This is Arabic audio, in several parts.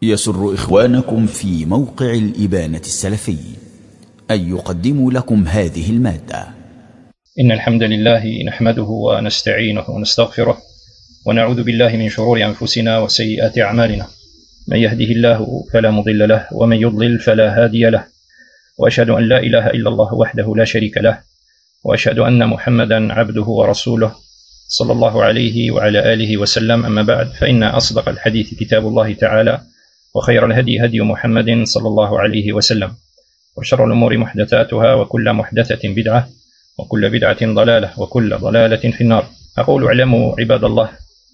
يسر إخوانكم في موقع الإبانة السلفي أن يقدموا لكم هذه المادة. إن الحمد لله نحمده ونستعينه ونستغفره ونعوذ بالله من شرور أنفسنا وسيئات أعمالنا، من يهده الله فلا مضل له ومن يضلل فلا هادي له، وأشهد أن لا إله إلا الله وحده لا شريك له، وأشهد أن محمدا عبده ورسوله صلى الله عليه وعلى آله وسلم. أما بعد، فإن أصدق الحديث كتاب الله تعالى، وخير الهدي هدي محمد صلى الله عليه وسلم، وشر الأمور محدثاتها، وكل محدثة بدعة، وكل بدعة ضلالة، وكل ضلالة في النار. أقول: اعلموا عباد الله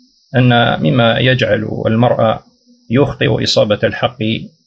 أن مما يجعل المرء يخطئ إصابة الحق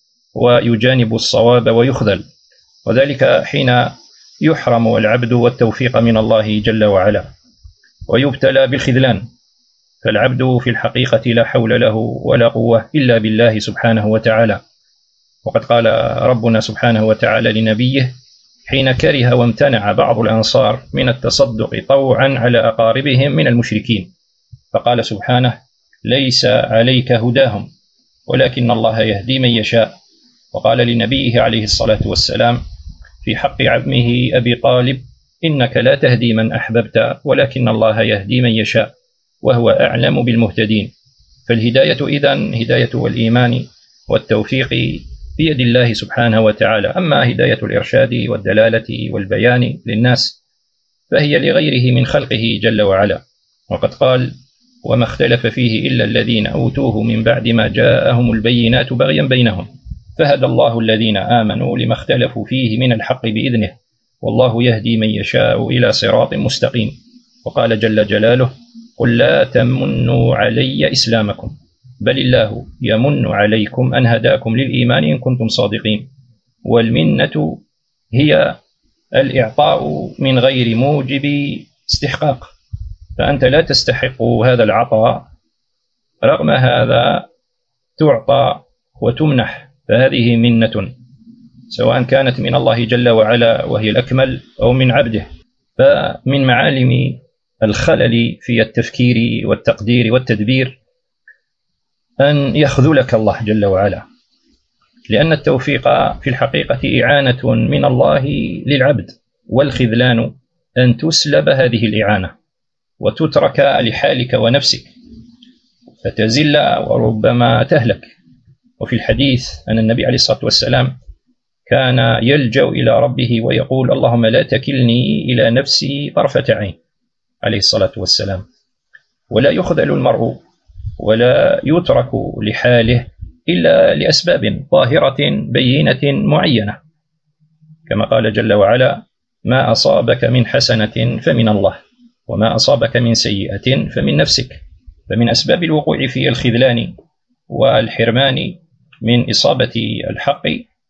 ويجانب الصواب ويخذل، وذلك حين يحرم العبد والتوفيق من الله جل وعلا ويبتلى بالخذلان. فالعبد في الحقيقة لا حول له ولا قوة إلا بالله سبحانه وتعالى. وقد قال ربنا سبحانه وتعالى لنبيه حين كره وامتنع بعض الأنصار من التصدق طوعا على أقاربهم من المشركين، فقال سبحانه: ليس عليك هداهم ولكن الله يهدي من يشاء. وقال لنبيه عليه الصلاة والسلام في حق عمه أبي طالب: إنك لا تهدي من أحببت ولكن الله يهدي من يشاء وهو أعلم بالمهتدين. فالهداية إذن هداية الإيمان والتوفيق بيد الله سبحانه وتعالى. أما هداية الإرشاد والدلالة والبيان للناس فهي لغيره من خلقه جل وعلا. وقد قال: وما اختلف فيه إلا الذين أوتوه من بعد ما جاءهم البينات بغيا بينهم فهدى الله الذين آمنوا لما اختلفوا فيه من الحق بإذنه والله يهدي من يشاء إلى صراط مستقيم. وقال جل جلاله: قل لا تمنوا علي إسلامكم بل الله يمن عليكم أن هداكم للإيمان إن كنتم صادقين. والمنة هي الإعطاء من غير موجب استحقاق، فأنت لا تستحق هذا العطاء، رغم هذا تعطى وتمنح، فهذه منة سواء كانت من الله جل وعلا وهي الأكمل أو من عبده. فمن معالم الخلل في التفكير والتقدير والتدبير أن يخذلك الله جل وعلا، لأن التوفيق في الحقيقة إعانة من الله للعبد، والخذلان أن تسلب هذه الإعانة وتترك لحالك ونفسك فتزل وربما تهلك. وفي الحديث أن النبي عليه الصلاة والسلام كان يلجأ إلى ربه ويقول: اللهم لا تكلني إلى نفسي طرفة عين، عليه الصلاة والسلام. ولا يخذل المرء ولا يترك لحاله إلا لأسباب ظاهرة بينة معينة، كما قال جل وعلا: ما أصابك من حسنة فمن الله وما أصابك من سيئة فمن نفسك. فمن أسباب الوقوع في الخذلان والحرمان من إصابة الحق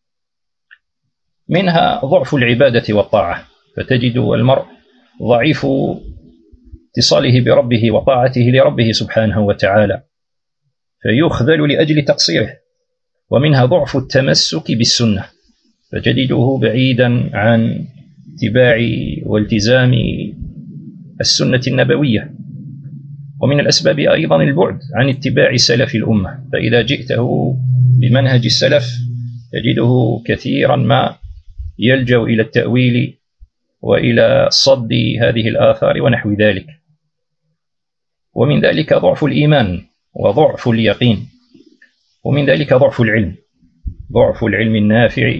منها ضعف العبادة والطاعة، فتجد المرء ضعيف اتصاله بربه وطاعته لربه سبحانه وتعالى فيخذل لأجل تقصيره. ومنها ضعف التمسك بالسنة، فتجده بعيدا عن اتباع والتزام السنة النبوية. ومن الأسباب أيضا البعد عن اتباع سلف الأمة، فإذا جئته بمنهج السلف تجده كثيرا ما يلجأ إلى التأويل وإلى صد هذه الآثار ونحو ذلك. ومن ذلك ضعف الإيمان وضعف اليقين، ومن ذلك ضعف العلم النافع،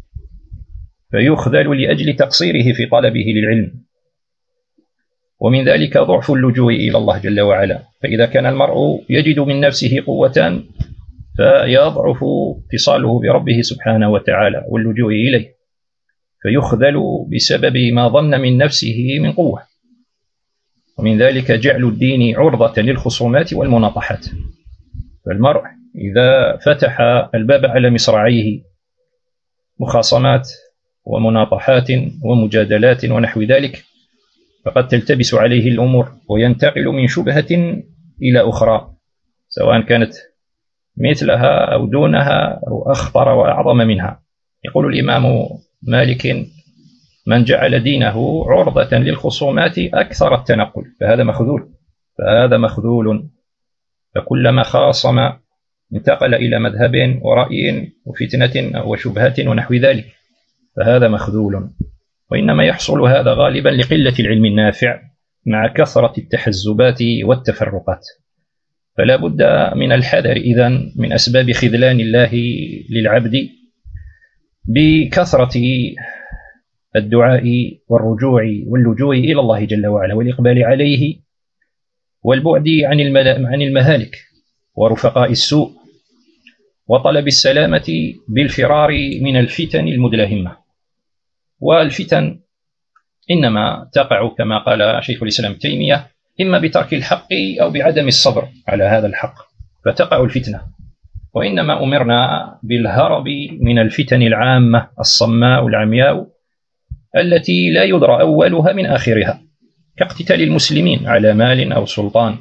فيخذل لأجل تقصيره في طلبه للعلم. ومن ذلك ضعف اللجوء إلى الله جل وعلا، فإذا كان المرء يجد من نفسه قوة فيضعف اتصاله بربه سبحانه وتعالى واللجوء إليه، فيخذل بسبب ما ظن من نفسه من قوة. ومن ذلك جعل الدين عرضة للخصومات والمناطحات، فالمرء إذا فتح الباب على مصراعيه مخاصمات ومناطحات ومجادلات ونحو ذلك فقد تلتبس عليه الأمور وينتقل من شبهة إلى أخرى، سواء كانت مثلها أو دونها أو أخطر وأعظم منها. يقول الإمام مالك: من جعل دينه عرضة للخصومات أكثر التنقل فهذا مخذول. فكلما خاصم انتقل إلى مذهب ورأي وفتنة وشبهة ونحو ذلك، فهذا مخذول. وإنما يحصل هذا غالبا لقلة العلم النافع مع كثرة التحزبات والتفرقات. فلا بد من الحذر إذن من أسباب خذلان الله للعبد بكثرة الدعاء واللجوء إلى الله جل وعلا والإقبال عليه والبعد عن المهالك ورفقاء السوء وطلب السلامة بالفرار من الفتن المدلهمة. والفتن إنما تقع كما قال شيخ الإسلام تيمية إما بترك الحق أو بعدم الصبر على هذا الحق فتقع الفتنة. وإنما أمرنا بالهرب من الفتن العامة الصماء العمياء التي لا يدرى أولها من آخرها، كاقتتال المسلمين على مال أو سلطان.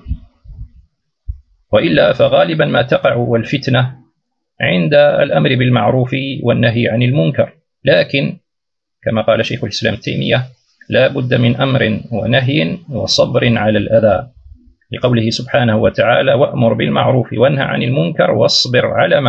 وإلا فغالبا ما تقع الفتنة عند الأمر بالمعروف والنهي عن المنكر، لكن كما قال شيخ الإسلام تيمية لا بد من أمر ونهي وصبر على الأذى، لقوله سبحانه وتعالى: وأمر بالمعروف وانهى عن المنكر واصبر على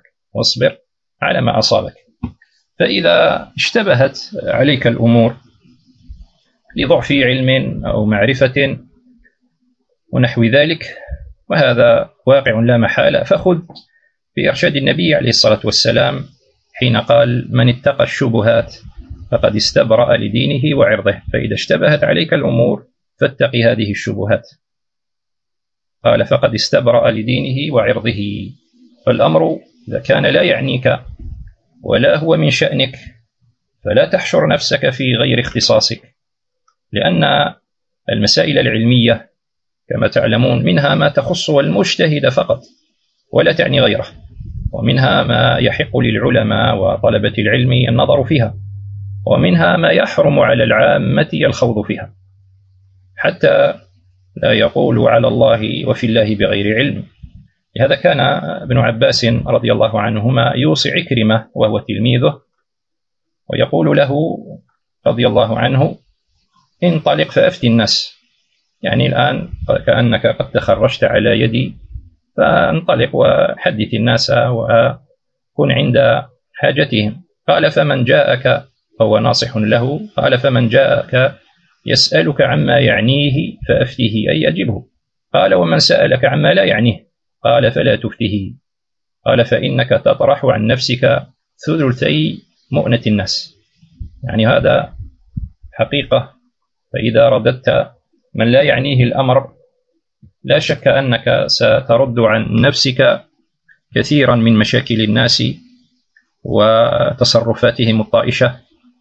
ما أصابك. فإذا اشتبهت عليك الأمور لضعف علم أو معرفة ونحو ذلك، وهذا واقع لا محالة، فخذ بإرشاد النبي عليه الصلاة والسلام حين قال: من اتقى الشبهات فقد استبرأ لدينه وعرضه. فإذا اشتبهت عليك الأمور فاتق هذه الشبهات. قال: فقد استبرأ لدينه وعرضه. فالأمر إذا كان لا يعنيك ولا هو من شأنك فلا تحشر نفسك في غير اختصاصك، لأن المسائل العلمية كما تعلمون منها ما تخص المجتهد فقط ولا تعني غيره، ومنها ما يحق للعلماء وطلبة العلم النظر فيها، ومنها ما يحرم على العامة الخوض فيها، حتى لا يقول على الله وفي الله بغير علم. لهذا كان ابن عباس رضي الله عنهما يوصي عكرمة وهو تلميذه ويقول له رضي الله عنه: انطلق فأفتي الناس، يعني الآن كأنك قد تخرجت على يدي، فانطلق وحدث الناس وكن عند حاجتهم. قال: فمن جاءك، هو ناصح له، قال: فمن جاءك يسألك عما يعنيه فأفته أي أجبه. قال: ومن سألك عما لا يعنيه؟ قال: فلا تفته. قال: فإنك تطرح عن نفسك ثلثي مؤنة الناس. يعني هذا حقيقة. فإذا رددت من لا يعنيه الأمر لا شك أنك سترد عن نفسك كثيرا من مشاكل الناس وتصرفاتهم الطائشة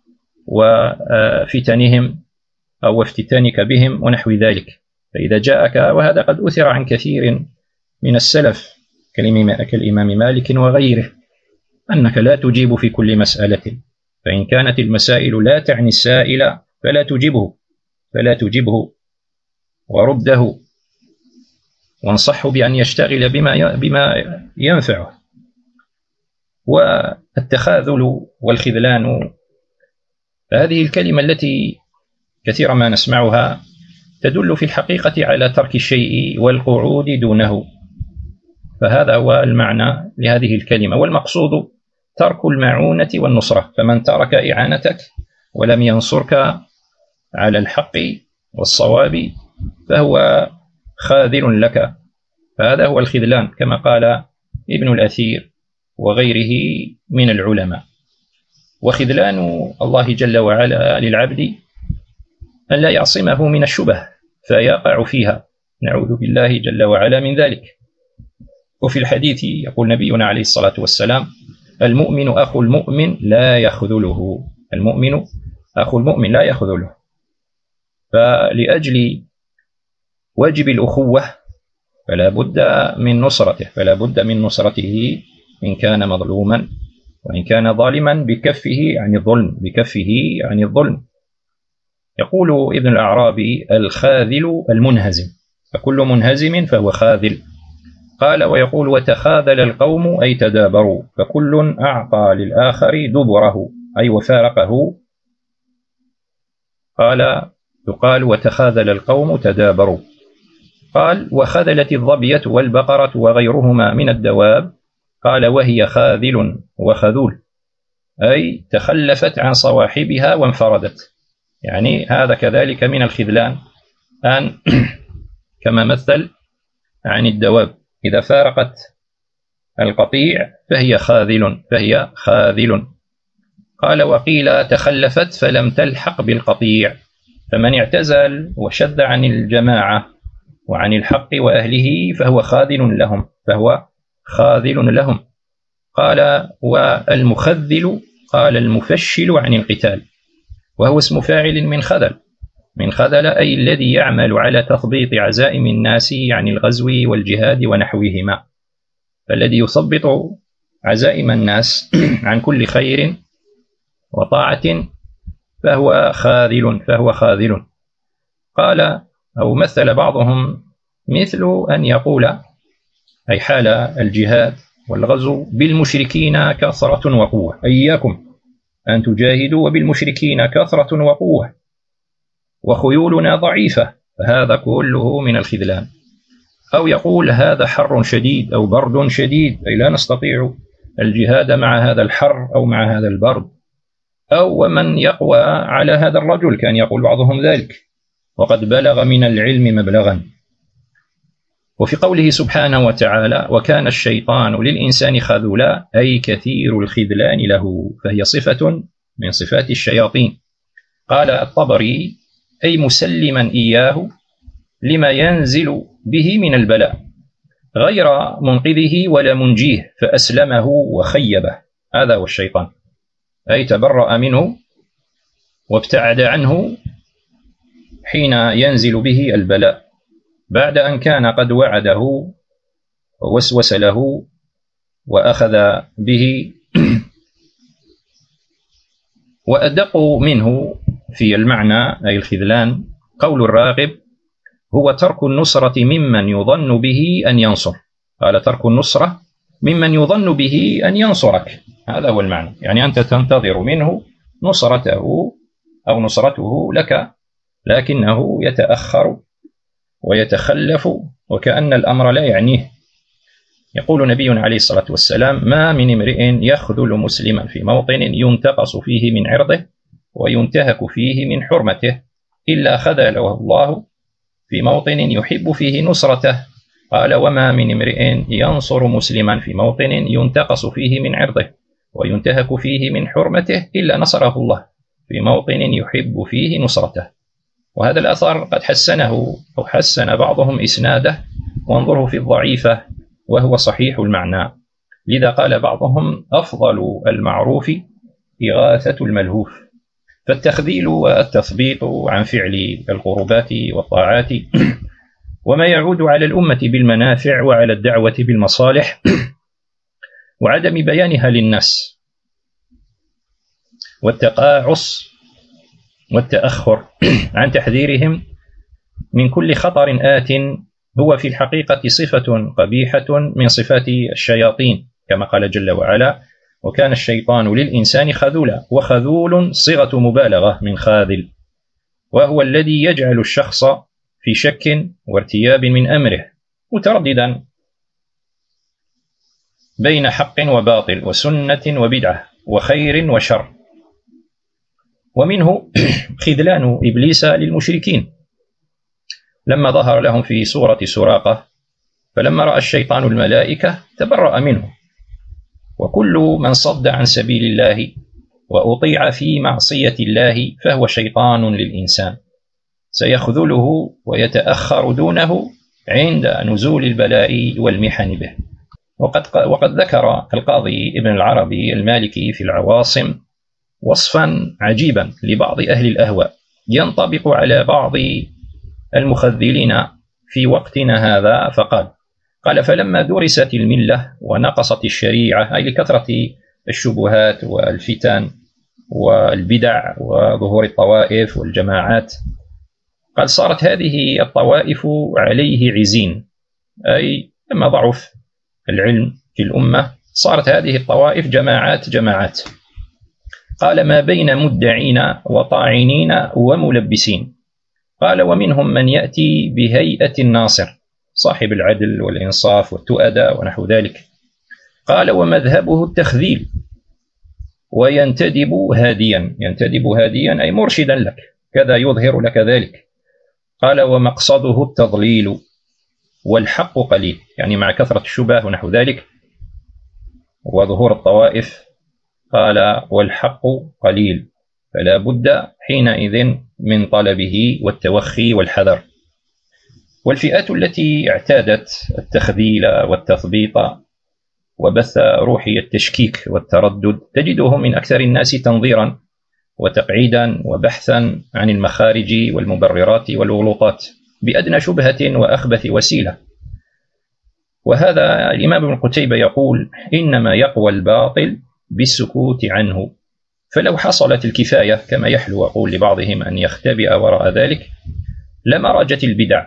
وفتنهم أو افتتانك بهم ونحو ذلك. فإذا جاءك، وهذا قد أثر عن كثير من السلف كالإمام مالك وغيره، أنك لا تجيب في كل مسألة، فإن كانت المسائل لا تعني السائل فلا تجيبه ورده، وانصحه بأن يشتغل بما ينفعه. والتخاذل والخذلان، فهذه الكلمة التي كثيرا ما نسمعها تدل في الحقيقة على ترك الشيء والقعود دونه، فهذا هو المعنى لهذه الكلمة. والمقصود ترك المعونة والنصرة، فمن ترك إعانتك ولم ينصرك على الحق والصواب فهو خاذل لك، فهذا هو الخذلان كما قال ابن الأثير وغيره من العلماء. وخذلان الله جل وعلا للعبد أن لا يعصمه من الشبه فيقع فيها، نعوذ بالله جل وعلا من ذلك. وفي الحديث يقول نبينا عليه الصلاة والسلام: المؤمن أخو المؤمن لا يخذله. المؤمن أخو المؤمن لا يخذله. فلأجل واجب الأخوة فلا بد من نصرته إن كان مظلوما، وإن كان ظالما بكفه عن الظلم. يقول ابن الأعرابي: الخاذل المنهزم، فكل منهزم فهو خاذل. قال: ويقول: وتخاذل القوم أي تدابروا، فكل أعطى للآخر دبره أي وفارقه. يقال: وتخاذل القوم تدابروا. قال: وخذلت الظبية والبقرة وغيرهما من الدواب قال وهي خاذل وخذول، أي تخلفت عن صواحبها وانفردت. يعني هذا كذلك من الخذلان، أن كما مثل عن الدواب إذا فارقت القطيع فهي خاذل. قال وقيل تخلفت فلم تلحق بالقطيع، فمن اعتزل وشذ عن الجماعة وعن الحق وأهله فهو خاذل لهم. قال والمخذل قال المفشل عن القتال، وهو اسم فاعل من خذل أي الذي يعمل على تثبيط عزائم الناس عن الغزو والجهاد ونحوهما، فالذي يثبط عزائم الناس عن كل خير وطاعة فهو خاذل. قال أو مثل بعضهم مثل أن يقول أي حال الجهاد والغزو بالمشركين كثرة وقوة، إياكم أن تجاهدوا وبالمشركين كثرة وقوة وخيولنا ضعيفة، فهذا كله من الخذلان. أو يقول هذا حر شديد أو برد شديد، أي لا نستطيع الجهاد مع هذا الحر أو مع هذا البرد. أو ومن يقوى على هذا الرجل، كان يقول بعضهم ذلك، وقد بلغ من العلم مبلغا. وفي قوله سبحانه وتعالى وكان الشيطان للإنسان خذولا، أي كثير الخذلان له، فهي صفة من صفات الشياطين. قال الطبري أي مسلما إياه لما ينزل به من البلاء غير منقذه ولا منجيه، فأسلمه وخيبه. هذا هو الشيطان، أي تبرأ منه وابتعد عنه حين ينزل به البلاء، بعد أن كان قد وعده ووسوس له وأخذ به. وأدق منه في المعنى أي الخذلان قول الراغب هو ترك النصرة ممن يظن به أن ينصر. قال ترك النصرة ممن يظن به أن ينصرك، هذا هو المعنى. يعني أنت تنتظر منه نصرته أو نصرته لك، لكنه يتأخر ويتخلف وكأن الأمر لا يعنيه. يقول نبينا عليه الصلاة والسلام ما من امرئ يخذل مسلما في موطن ينتقص فيه من عرضه وينتهك فيه من حرمته إلا خذله الله في موطن يحب فيه نصرته. قال وما من امرئ ينصر مسلما في موطن ينتقص فيه من عرضه وينتهك فيه من حرمته إلا نصره الله في موطن يحب فيه نصرته. وهذا الأثر قد حسنه أو حسن بعضهم إسناده، وانظره في الضعيفة وهو صحيح المعنى. لذا قال بعضهم أفضل المعروف إغاثة الملهوف. فالتخذيل والتثبيط عن فعل القربات والطاعات وما يعود على الأمة بالمنافع وعلى الدعوة بالمصالح وعدم بيانها للناس، والتقاعس والتأخر عن تحذيرهم من كل خطر آت، هو في الحقيقة صفة قبيحة من صفات الشياطين، كما قال جل وعلا وكان الشيطان للإنسان خذولا. وخذول صيغة مبالغة من خاذل، وهو الذي يجعل الشخص في شك وارتياب من أمره، مترددا بين حق وباطل وسنة وبدعة وخير وشر. ومنه خذلان إبليس للمشركين لما ظهر لهم في سورة سراقة، فلما رأى الشيطان الملائكة تبرأ منه. وكل من صد عن سبيل الله وأطيع في معصية الله فهو شيطان للإنسان، سيخذله ويتأخر دونه عند نزول البلاء والمحن به. وقد ذكر القاضي ابن العربي المالكي في العواصم وصفا عجيبا لبعض أهل الأهواء ينطبق على بعض المخذلين في وقتنا هذا، قال فلما درست الملة ونقصت الشريعة، أي لكثرة الشبهات والفتن والبدع وظهور الطوائف والجماعات، قال صارت هذه الطوائف عليه عزين، أي لما ضعف العلم في الأمة صارت هذه الطوائف جماعات. قال ما بين مدعين وطاعنين وملبسين. قال ومنهم من يأتي بهيئة الناصر صاحب العدل والإنصاف والتؤدى ونحو ذلك. قال ومذهبه التخذيل وينتدب هاديا، ينتدب هاديا أي مرشدا لك، كذا يظهر لك ذلك. قال ومقصده التضليل والحق قليل، يعني مع كثرة الشبه ونحو ذلك وظهور الطوائف. قال والحق قليل، فلا بد حينئذ من طلبه والتوخي والحذر. والفئات التي اعتادت التخذيل والتثبيط وبث روحي التشكيك والتردد تجدهم من أكثر الناس تنظيرا وتقعيدا وبحثا عن المخارج والمبررات والغلوطات بأدنى شبهة وأخبث وسيلة. وهذا الإمام ابن قتيبة يقول إنما يقوى الباطل بالسكوت عنه، فلو حصلت الكفاية كما يحلو أقول لبعضهم أن يختبئ وراء ذلك لما رجت البدع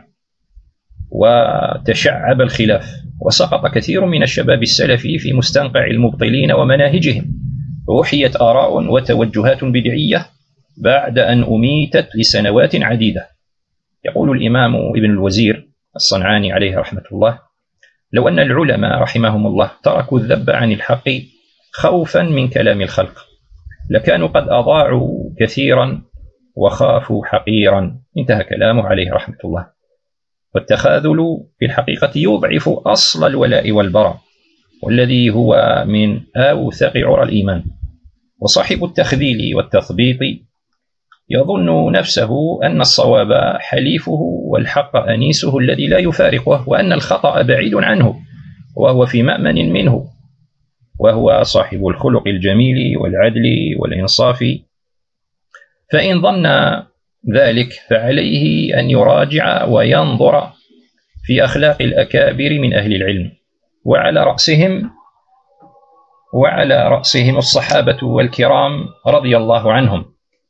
وتشعب الخلاف، وسقط كثير من الشباب السلفي في مستنقع المبطلين ومناهجهم، ووحيت آراء وتوجهات بدعية بعد أن أميتت لسنوات عديدة. يقول الإمام ابن الوزير الصنعاني عليه رحمة الله: لو أن العلماء رحمهم الله تركوا الذب عن الحق خوفا من كلام الخلق لكانوا قد أضاعوا كثيرا وخافوا حقيرا. انتهى كلامه عليه رحمة الله. والتخاذل في الحقيقة يضعف أصل الولاء والبراء، والذي هو من أوثق عرى الإيمان. وصاحب التخذيل والتثبيط يظن نفسه أن الصواب حليفه والحق أنيسه الذي لا يفارقه، وأن الخطأ بعيد عنه وهو في مأمن منه، وهو صاحب الخلق الجميل والعدل والإنصاف. فإن ظن ذلك فعليه أن يراجع وينظر في أخلاق الأكابر من أهل العلم، وعلى رأسهم الصحابة والكرام رضي الله عنهم.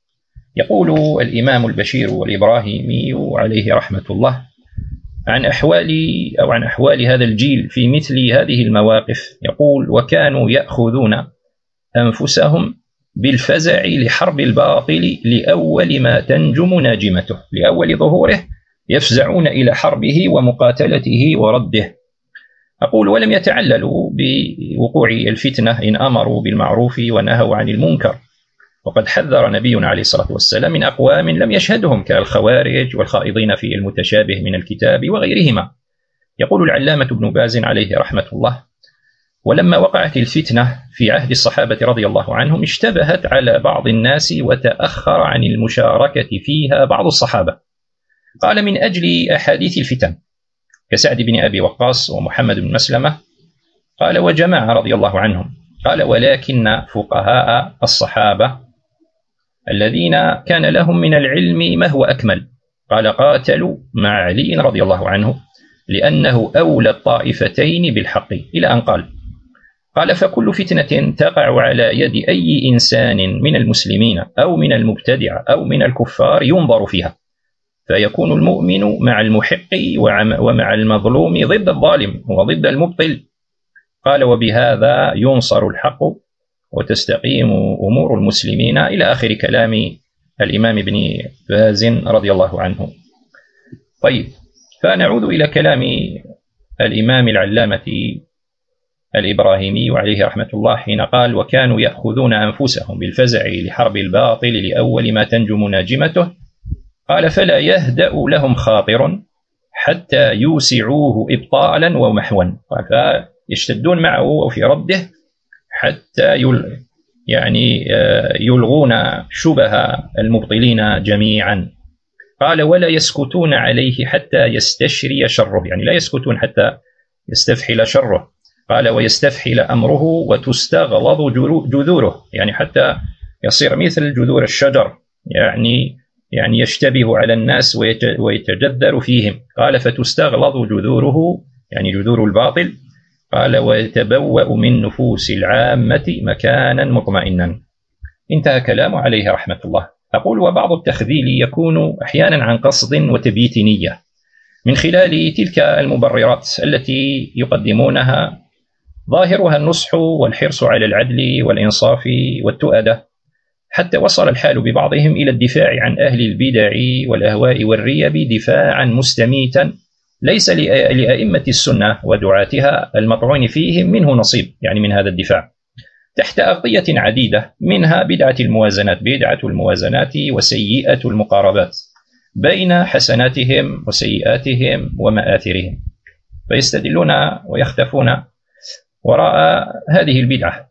يقول الإمام البشير والإبراهيمي عليه رحمة الله عن أحوال هذا الجيل في مثل هذه المواقف، يقول: وكانوا يأخذون أنفسهم بالفزع لحرب الباطل لأول ما تنجم ناجمته، لأول ظهوره يفزعون إلى حربه ومقاتلته ورده. أقول: ولم يتعللوا بوقوع الفتنة إن أمروا بالمعروف ونهوا عن المنكر، وقد حذر نبينا عليه الصلاة والسلام من أقوام لم يشهدهم كالخوارج والخائضين في المتشابه من الكتاب وغيرهما. يقول العلامة ابن باز عليه رحمة الله: ولما وقعت الفتنة في عهد الصحابة رضي الله عنهم اشتبهت على بعض الناس وتأخر عن المشاركة فيها بعض الصحابة. قال: من أجل أحاديث الفتن كسعد بن أبي وقاص ومحمد بن مسلمة. قال: وجماعة رضي الله عنهم. قال: ولكن فقهاء الصحابة الذين كان لهم من العلم ما هو أكمل، قال: قاتلوا مع علي رضي الله عنه لأنه أولى الطائفتين بالحق، إلى أن قال: فكل فتنة تقع على يد أي إنسان من المسلمين أو من المبتدع أو من الكفار ينظر فيها، فيكون المؤمن مع المحق ومع المظلوم ضد الظالم وضد المبطل. قال: وبهذا ينصر الحق وتستقيم أمور المسلمين، إلى آخر كلام الإمام ابن باز رضي الله عنه. طيب، فنعود إلى كلام الإمام العلامة الإبراهيمي عليه رحمة الله حين قال: وكانوا يأخذون أنفسهم بالفزع لحرب الباطل لأول ما تنجم ناجمته. قال: فلا يهدأ لهم خاطر حتى يوسعوه إبطالا ومحوا، فيشتدون معه وفي رده حتى يلغون شبه المبطلين جميعا. قال: ولا يسكتون عليه حتى يستشري شره، يعني لا يسكتون حتى يستفحل شره. قال: ويستفحل أمره وتستغلظ جذوره، يعني حتى يصير مثل جذور الشجر، يعني يشتبه على الناس ويتجذر فيهم. قال: فتستغلظ جذوره، يعني جذور الباطل. قال: ويتبوأ من نفوس العامة مكانا مطمئنا. انتهى كلامه عليه رحمة الله. أقول: وبعض التخذيل يكون أحيانا عن قصد وتبييت نية من خلال تلك المبررات التي يقدمونها، ظاهرها النصح والحرص على العدل والإنصاف والتؤدة، حتى وصل الحال ببعضهم إلى الدفاع عن أهل البدع والأهواء والريب دفاعا مستميتا ليس لأئمة السنة ودعاتها المطعون فيهم منه نصيب، يعني من هذا الدفاع، تحت أغطية عديدة، منها بدعة الموازنات، بدعة الموازنات وسيئة المقاربات بين حسناتهم وسيئاتهم ومآثرهم، فيستدلون ويختفون وراء هذه البدعة.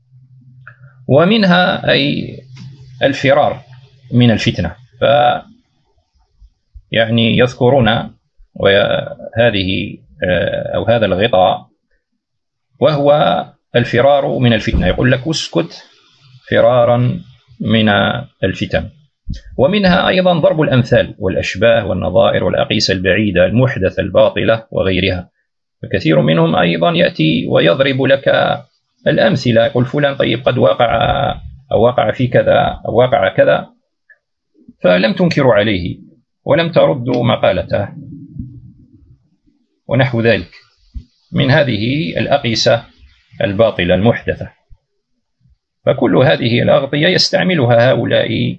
ومنها أي الفرار من الفتنة، يعني يذكرون هذه أو هذا الغطاء وهو الفرار من الفتنة، يقول لك اسكت فرارا من الفتن. ومنها أيضا ضرب الأمثال والأشباه والنظائر والأقيسة البعيدة المحدثة الباطلة وغيرها، فكثير منهم أيضا يأتي ويضرب لك الأمثلة، يقول فلان طيب قد وقع في كذا أو وقع كذا، فلم تنكروا عليه ولم تردوا مقالته ونحو ذلك من هذه الأقيسة الباطلة المحدثة. فكل هذه الأغطية يستعملها هؤلاء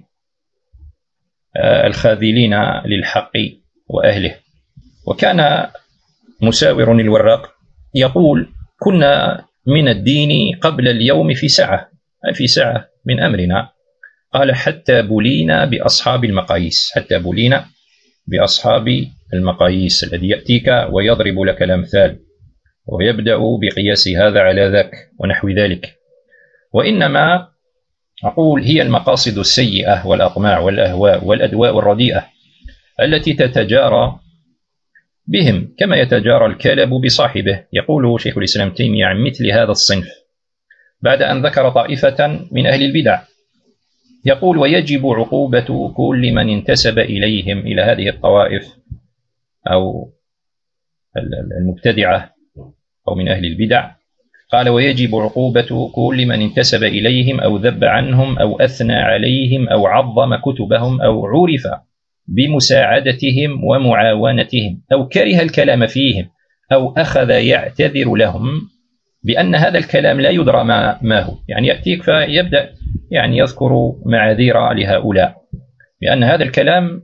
الخاذلين للحق وأهله. وكان مساور الوراق يقول كنا من الدين قبل اليوم في سعة، في سعة من أمرنا، قال حتى بلينا بأصحاب المقاييس، حتى بلينا بأصحاب المقاييس، الذي يأتيك ويضرب لك الأمثال ويبدأ بقياس هذا على ذاك ونحو ذلك. وإنما أقول هي المقاصد السيئة والأطماع والأهواء والأدواء الرديئة التي تتجارى بهم كما يتجارى الكلب بصاحبه. يقول شيخ الإسلام تيمية عن مثل هذا الصنف بعد أن ذكر طائفة من أهل البدع، يقول ويجب عقوبة كل من انتسب إليهم، إلى هذه الطوائف أو المبتدعة أو من أهل البدع، قال ويجب عقوبة كل من انتسب إليهم أو ذب عنهم أو أثنى عليهم أو عظم كتبهم أو عرف بمساعدتهم ومعاونتهم أو كره الكلام فيهم أو أخذ يعتذر لهم بأن هذا الكلام لا يدرى ما هو، يعني يأتيك فيبدأ يعني يذكر معاذير لهؤلاء بأن هذا الكلام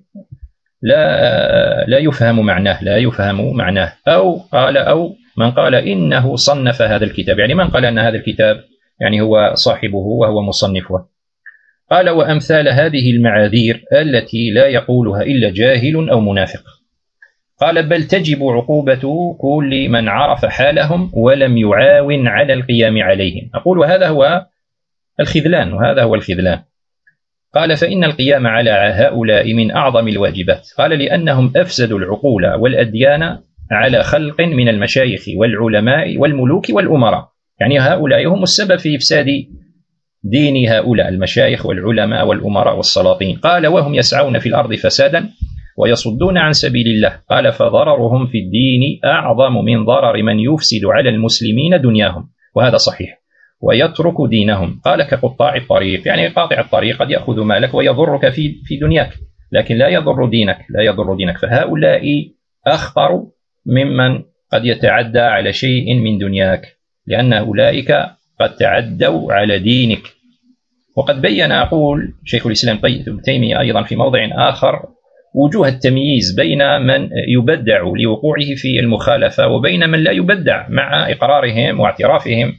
لا يفهم معناه، لا يفهم معناه، أو من قال إنه صنف هذا الكتاب، يعني من قال أن هذا الكتاب يعني هو صاحبه وهو مصنفه. قال وأمثال هذه المعاذير التي لا يقولها إلا جاهل أو منافق. قال بل تجب عقوبة كل من عرف حالهم ولم يعاون على القيام عليهم. أقول وهذا هو الخذلان، وهذا هو الخذلان. قال فإن القيام على هؤلاء من أعظم الواجبات، قال لأنهم أفسدوا العقول والأديان على خلق من المشايخ والعلماء والملوك والأمراء، يعني هؤلاء هم السبب في إفساد دين هؤلاء المشايخ والعلماء والأمراء والسلاطين. قال وهم يسعون في الأرض فسادا ويصدون عن سبيل الله، قال فضررهم في الدين أعظم من ضرر من يفسد على المسلمين دنياهم، وهذا صحيح، ويترك دينهم. قال كقطاع الطريق، يعني قاطع الطريق قد يأخذ مالك ويضرك في دنياك، لكن لا يضر دينك. فهؤلاء أخطر ممن قد يتعدى على شيء من دنياك، لأن أولئك قد تعدوا على دينك. وقد بين أقول شيخ الإسلام ابن تيمية أيضا في موضع آخر وجوه التمييز بين من يبدع لوقوعه في المخالفة وبين من لا يبدع مع إقرارهم واعترافهم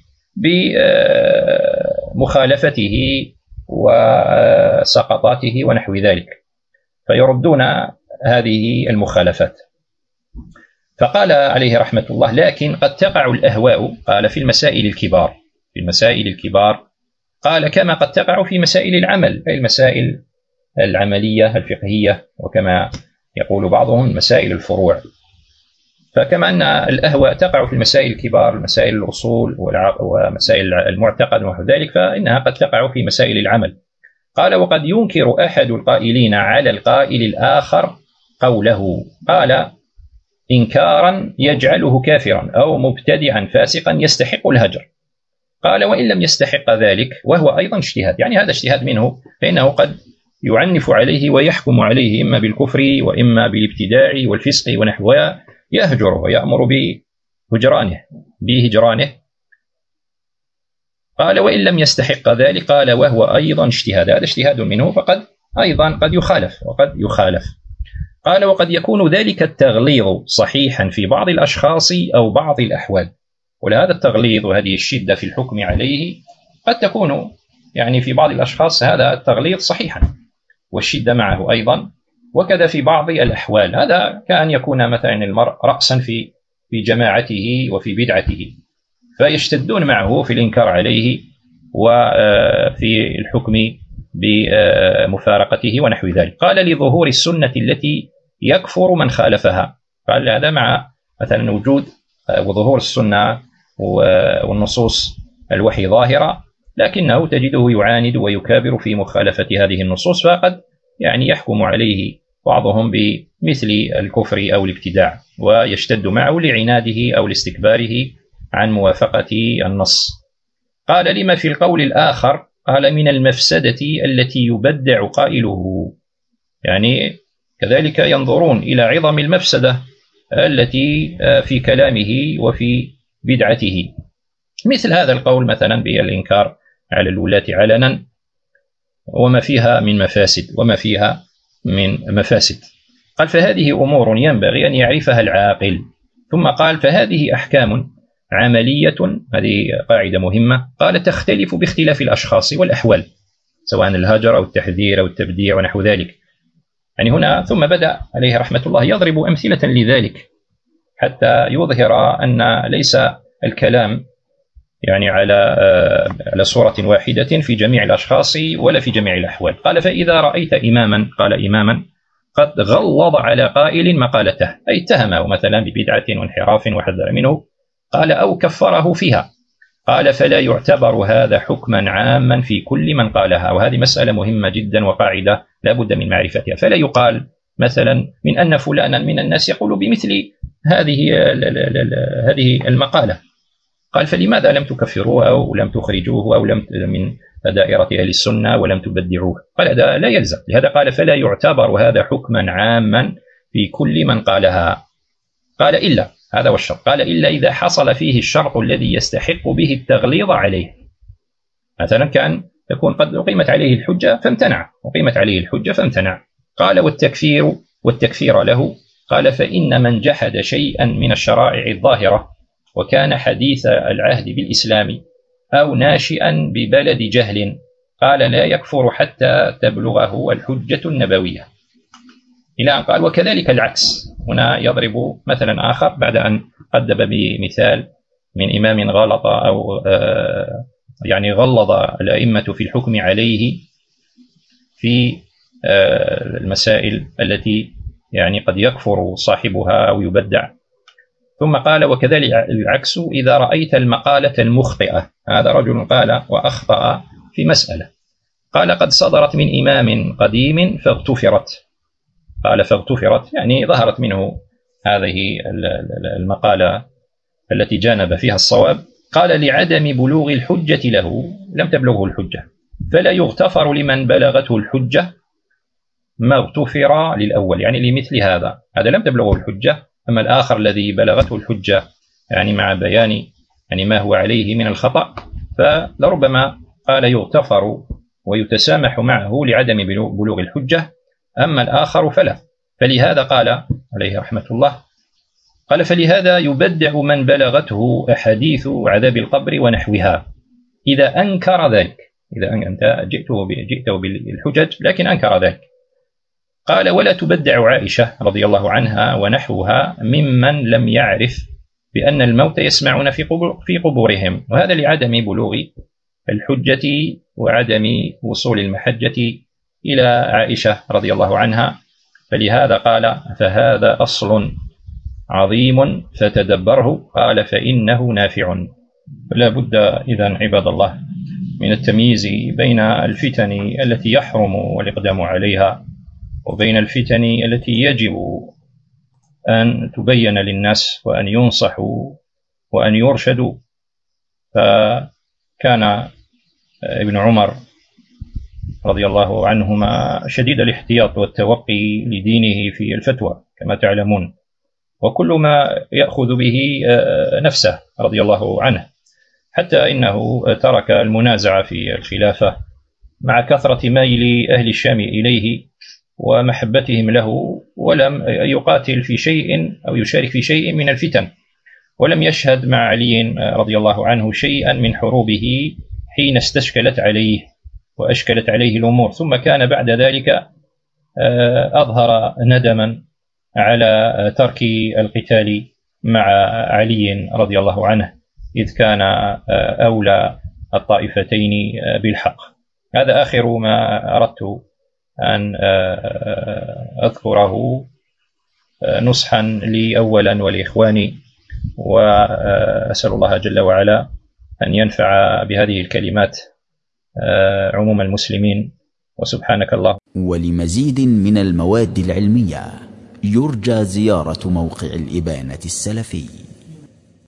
بمخالفته وسقطاته ونحو ذلك، فيردون هذه المخالفات. فقال عليه رحمة الله لكن قد تقع الأهواء، قال في المسائل الكبار، قال كما قد تقع في مسائل العمل، أي المسائل العملية الفقهية، وكما يقول بعضهم مسائل الفروع. فكما أن الأهواء تقع في المسائل الكبار، مسائل الأصول ومسائل المعتقد ونحو ذلك، فإنها قد تقع في مسائل العمل. قال وقد ينكر أحد القائلين على القائل الآخر قوله، قال إنكارا يجعله كافرا أو مبتدعا فاسقا يستحق الهجر. قال وإن لم يستحق ذلك وهو أيضا اجتهاد، يعني هذا اجتهاد منه، فإنه قد يعنف عليه ويحكم عليه إما بالكفر وإما بالابتداع والفسق ونحوها، يهجره ويأمر بهجرانه. قال وإن لم يستحق ذلك، قال وهو أيضا اجتهاد، هذا اجتهاد منه، فقد أيضا قد يخالف. قال وقد يكون ذلك التغليظ صحيحا في بعض الأشخاص أو بعض الأحوال. ولهذا التغليظ وهذه الشدة في الحكم عليه قد تكون يعني في بعض الأشخاص هذا التغليظ صحيحا والشدة معه أيضا، وكذا في بعض الأحوال. هذا كأن يكون مثلا المرء رأسا في جماعته وفي بدعته، فيشتدون معه في الإنكار عليه وفي الحكم بمفارقته ونحو ذلك. قال لظهور السنة التي يكفر من خالفها. قال هذا مع مثلا وجود وظهور السنة والنصوص الوحي ظاهرة، لكنه تجده يعاند ويكابر في مخالفة هذه النصوص، فقد يعني يحكم عليه بعضهم بمثل الكفر أو الابتداع، ويشتد معه لعناده أو لاستكباره عن موافقة النص. قال لما في القول الآخر، قال من المفسدة التي يبدع قائله، يعني كذلك ينظرون إلى عظم المفسدة التي في كلامه وفي بدعته، مثل هذا القول مثلا بالإنكار على الولاة علنا وما فيها من مفاسد قال فهذه أمور ينبغي أن يعرفها العاقل. ثم قال فهذه أحكام عملية، هذه قاعدة مهمة، قال تختلف باختلاف الأشخاص والأحوال، سواء الهجر أو التحذير أو التبديع ونحو ذلك. يعني هنا ثم بدأ عليه رحمة الله يضرب أمثلة لذلك حتى يظهر أن ليس الكلام يعني على صورة واحدة في جميع الأشخاص ولا في جميع الأحوال. قال فإذا رأيت إماما قد غلظ على قائل مقالته، أي اتهمه مثلا ببدعة وانحراف وحذر منه، قال أو كفره فيها، قال فلا يعتبر هذا حكما عاما في كل من قالها. وهذه مسألة مهمة جدا وقاعدة لا بد من معرفتها. فلا يقال مثلا من أن فلانا من الناس يقول بمثل هذه المقالة، قال فلماذا لم تكفروه أو لم تخرجوه أو لم من دائرة أهل السنة ولم تبدعوه؟ قال هذا لا يلزم. لهذا قال فلا يعتبر هذا حكما عاما في كل من قالها. قال إلا، هذا والشرط، قال إلا إذا حصل فيه الشرط الذي يستحق به التغليظ عليه. مثلا كان تكون قد أقيمت عليه الحجة فامتنع، قال والتكفير له، قال فإن من جحد شيئا من الشرائع الظاهرة وكان حديث العهد بالإسلام أو ناشئا ببلد جهل، قال لا يكفر حتى تبلغه الحجة النبوية، إلى أن قال وكذلك العكس. هنا يضرب مثلا آخر بعد أن قدم بمثال من إمام غلط أو يعني غلظ الأئمة في الحكم عليه في المسائل التي يعني قد يكفر صاحبها أو يبدع. ثم قال وكذلك العكس إذا رأيت المقالة المخطئة، هذا رجل قال وأخطأ في مسألة، قال قد صدرت من إمام قديم فاغتفرت، قال فاغتفرت يعني ظهرت منه هذه المقالة التي جانب فيها الصواب، قال لعدم بلوغ الحجة له، لم تبلغه الحجة، فلا يغتفر لمن بلغته الحجة ما اغتفر للأول، يعني لمثل هذا لم تبلغه الحجة. أما الآخر الذي بلغته الحجة يعني مع بيان يعني ما هو عليه من الخطأ، فلربما قال يغتفر ويتسامح معه لعدم بلوغ الحجة، أما الآخر فلا. فلهذا قال عليه رحمة الله، قال فلهذا يبدع من بلغته أحاديث عذاب القبر ونحوها إذا أنكر ذلك، إذا أنت جئته بالحجج لكن أنكر ذلك. قال ولا تبدع عائشة رضي الله عنها ونحوها ممن لم يعرف بأن الموت يسمعون في قبورهم، وهذا لعدم بلوغ الحجة وعدم وصول المحجة إلى عائشة رضي الله عنها. فلهذا قال فهذا أصل عظيم فتدبره، قال فإنه نافع. فلا بد إذن عباد الله من التمييز بين الفتن التي يحرم الإقدام عليها وبين الفتن التي يجب أن تبين للناس وأن ينصحوا وأن يرشدوا. فكان ابن عمر رضي الله عنهما شديد الاحتياط والتوقي لدينه في الفتوى كما تعلمون، وكل ما يأخذ به نفسه رضي الله عنه، حتى إنه ترك المنازعة في الخلافة مع كثرة ميل أهل الشام إليه ومحبتهم له، ولم يقاتل في شيء أو يشارك في شيء من الفتن، ولم يشهد مع علي رضي الله عنه شيئا من حروبه حين استشكلت عليه وأشكلت عليه الأمور. ثم كان بعد ذلك أظهر ندما على ترك القتال مع علي رضي الله عنه، إذ كان أولى الطائفتين بالحق. هذا آخر ما أردت أن أذكره نصحا لي أولا ولإخواني، وأسأل الله جل وعلا أن ينفع بهذه الكلمات عموم المسلمين. وسبحانك الله. ولمزيد من المواد العلمية يرجى زيارة موقع الإبانة السلفي.